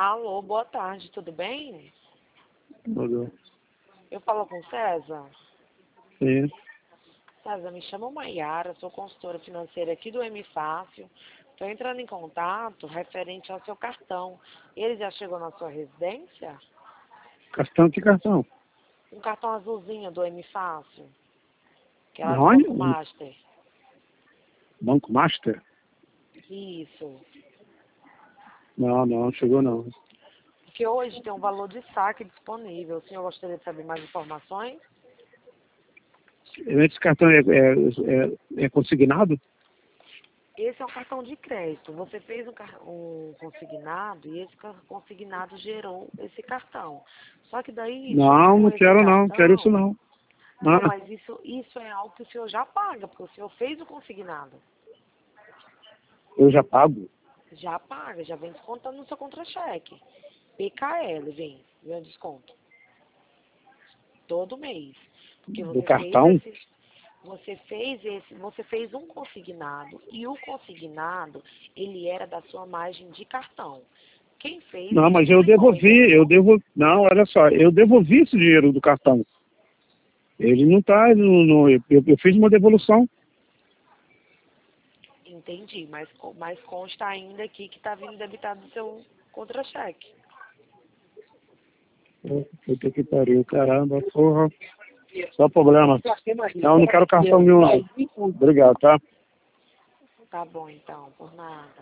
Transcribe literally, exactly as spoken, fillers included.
Alô, boa tarde, tudo bem? Tudo. Eu falo com o César? Sim. César, me chamo Maiara, sou consultora financeira aqui do M Fácil. Estou entrando em contato referente ao seu cartão. Ele já chegou na sua residência? Cartão, que cartão? Um cartão azulzinho do M Fácil. Que era do Onde? Banco Master. Banco Master? Isso. Não, não, chegou não. Porque hoje tem um valor de saque disponível. O senhor gostaria de saber mais informações? Esse cartão é, é, é, é consignado? Esse é um cartão de crédito. Você fez um, car- um consignado e esse ca- consignado gerou esse cartão. Só que daí, Não, com não esse quero não, quero isso cartão... não. Não, Ah, mas isso, isso é algo que o senhor já paga, porque o senhor fez o consignado. eu já pago. Já paga, já vem descontando no seu contra-cheque. P K L vem, vem o desconto. Todo mês. Porque Do você fez cartão? esse... Você fez esse, você fez um consignado e o consignado, ele era da sua margem de cartão. Quem fez Não, mas eu descontou, devolvi, eu entendeu? devo. Não, olha só, eu devolvi esse dinheiro do cartão. Ele não está no, no eu, eu fiz uma devolução. Entendi, mas, co- mas consta ainda aqui que está vindo debitado do seu contra-cheque. Puta que pariu, caramba, porra. Só problema. Não, não quero cartão nenhum não. Obrigado, tá? Tá bom então, por nada.